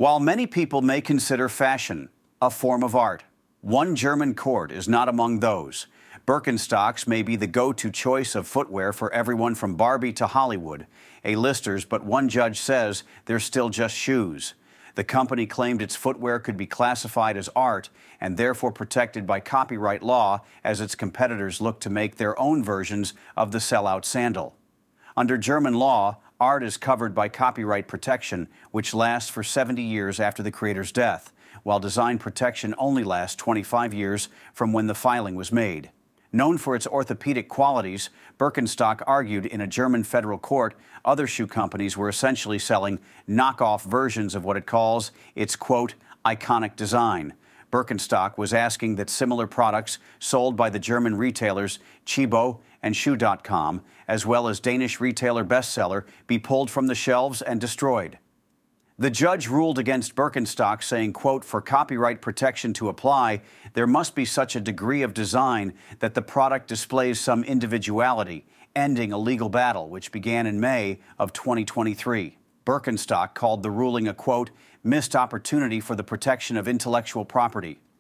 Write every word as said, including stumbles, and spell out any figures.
While many people may consider fashion a form of art, one German court is not among those. Birkenstocks may be the go-to choice of footwear for everyone from Barbie to Hollywood. A-listers, but one judge says they're still just shoes. The company claimed its footwear could be classified as art and therefore protected by copyright law as its competitors look to make their own versions of the sellout sandal. Under German law, art is covered by copyright protection, which lasts for seventy years after the creator's death, while design protection only lasts twenty-five years from when the filing was made. Known for its orthopedic qualities, Birkenstock argued in a German federal court other shoe companies were essentially selling knockoff versions of what it calls its, quote, iconic design. Birkenstock was asking that similar products sold by the German retailers Chibo and Shoe dot com, as well as Danish retailer Bestseller, be pulled from the shelves and destroyed. The judge ruled against Birkenstock, saying, quote, for copyright protection to apply, there must be such a degree of design that the product displays some individuality, ending a legal battle which began in May of twenty twenty-three. Birkenstock called the ruling a, quote, missed opportunity for the protection of intellectual property.